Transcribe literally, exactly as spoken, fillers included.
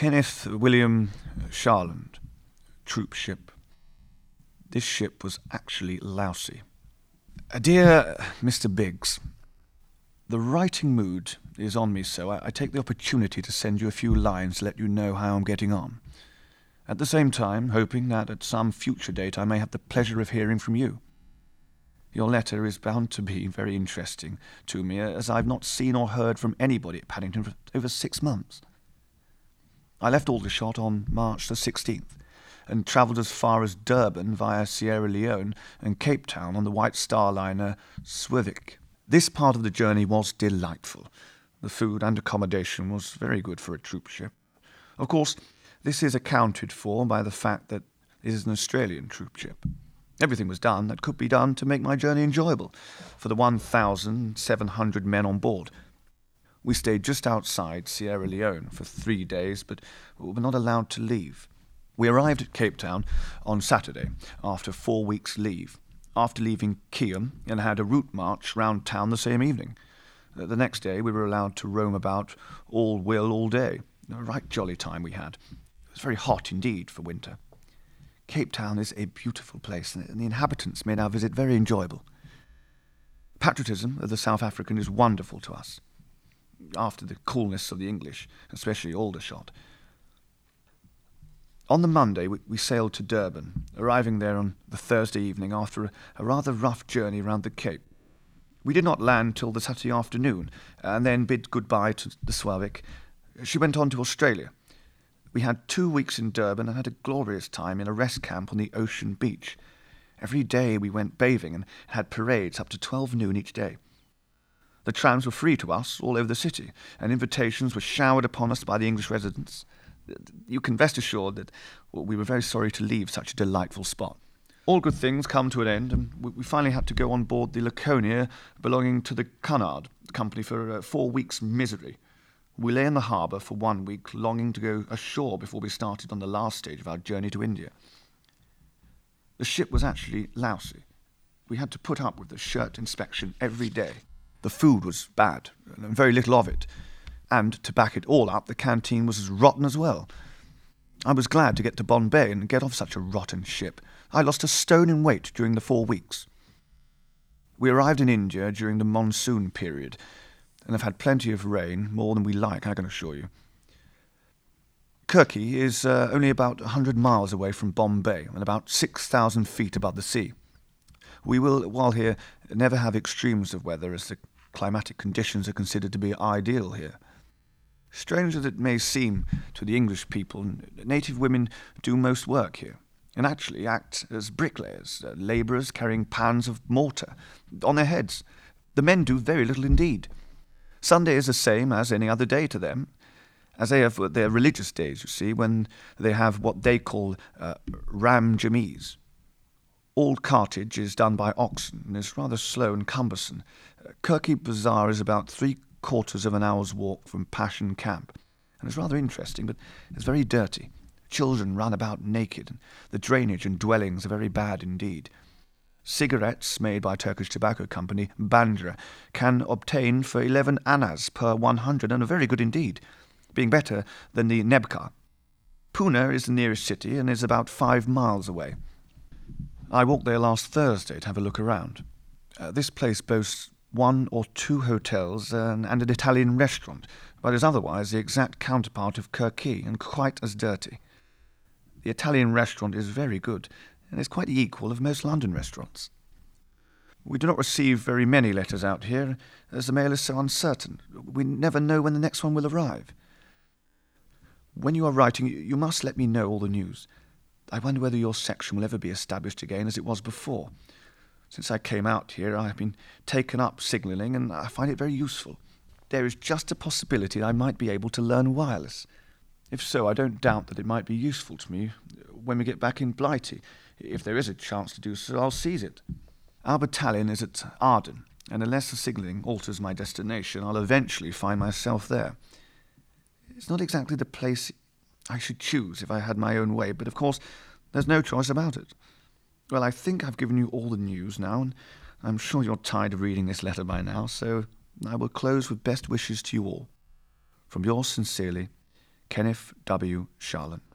Kenneth William Charland, troop ship. This ship was actually lousy. Uh, Dear Mister Biggs, the writing mood is on me, so I, I take the opportunity to send you a few lines to let you know how I'm getting on. At the same time, hoping that at some future date I may have the pleasure of hearing from you. Your letter is bound to be very interesting to me, as I've not seen or heard from anybody at Paddington for over six months. I left Aldershot on March the sixteenth, and travelled as far as Durban via Sierra Leone and Cape Town on the White Star liner Swivik. This part of the journey was delightful. The food and accommodation was very good for a troop ship. Of course, this is accounted for by the fact that it is an Australian troop ship. Everything was done that could be done to make my journey enjoyable for the one thousand seven hundred men on board. We stayed just outside Sierra Leone for three days, but were not allowed to leave. We arrived at Cape Town on Saturday, after four weeks' leave, after leaving Kium, and had a route march round town the same evening. The next day we were allowed to roam about all will all day. A right jolly time we had. It was very hot indeed for winter. Cape Town is a beautiful place, and the inhabitants made our visit very enjoyable. Patriotism of the South African is wonderful to us, after the coolness of the English, especially Aldershot. On the Monday we, we sailed to Durban, arriving there on the Thursday evening after a, a rather rough journey round the Cape. We did not land till the Saturday afternoon, and then bid goodbye to the Swivik. She went on to Australia. We had two weeks in Durban and had a glorious time in a rest camp on the ocean beach. Every day we went bathing and had parades up to twelve noon each day. The trams were free to us all over the city, and invitations were showered upon us by the English residents. You can rest assured that we were very sorry to leave such a delightful spot. All good things come to an end, and we finally had to go on board the Laconia belonging to the Cunard Company for uh, four weeks' misery. We lay in the harbour for one week, longing to go ashore before we started on the last stage of our journey to India. The ship was actually lousy. We had to put up with the shirt inspection every day. The food was bad, and very little of it. And, to back it all up, the canteen was as rotten as well. I was glad to get to Bombay and get off such a rotten ship. I lost a stone in weight during the four weeks. We arrived in India during the monsoon period, and have had plenty of rain, more than we like, I can assure you. Kirky is uh, only about a hundred miles away from Bombay, and about six thousand feet above the sea. We will, while here, never have extremes of weather, as the climatic conditions are considered to be ideal here. Strange as it may seem to the English people, native women do most work here, and actually act as bricklayers, uh, labourers carrying pans of mortar on their heads. The men do very little indeed. Sunday is the same as any other day to them, as they have their religious days, you see, when they have what they call uh, Ram Jameez. All cartage is done by oxen, and is rather slow and cumbersome. Uh, Kirky Bazaar is about three quarters of an hour's walk from Passion Camp, and it's rather interesting, but it's very dirty. Children run about naked, and the drainage and dwellings are very bad indeed. Cigarettes made by Turkish Tobacco Company, Bandra, can obtain for eleven annas per one hundred, and are very good indeed, being better than the Nebka. Pune is the nearest city, and is about five miles away. I walked there last Thursday to have a look around. Uh, this place boasts one or two hotels and, and an Italian restaurant, but is otherwise the exact counterpart of Kirky, and quite as dirty. The Italian restaurant is very good, and is quite the equal of most London restaurants. We do not receive very many letters out here, as the mail is so uncertain. We never know when the next one will arrive. When you are writing, you must let me know all the news. I wonder whether your section will ever be established again as it was before. Since I came out here, I have been taken up signalling, and I find it very useful. There is just a possibility I might be able to learn wireless. If so, I don't doubt that it might be useful to me when we get back in Blighty. If there is a chance to do so, I'll seize it. Our battalion is at Arden, and unless the signalling alters my destination, I'll eventually find myself there. It's not exactly the place I should choose if I had my own way, but of course there's no choice about it. Well, I think I've given you all the news now, and I'm sure you're tired of reading this letter by now, so I will close with best wishes to you all. From yours sincerely, Kenneth W. Sharland.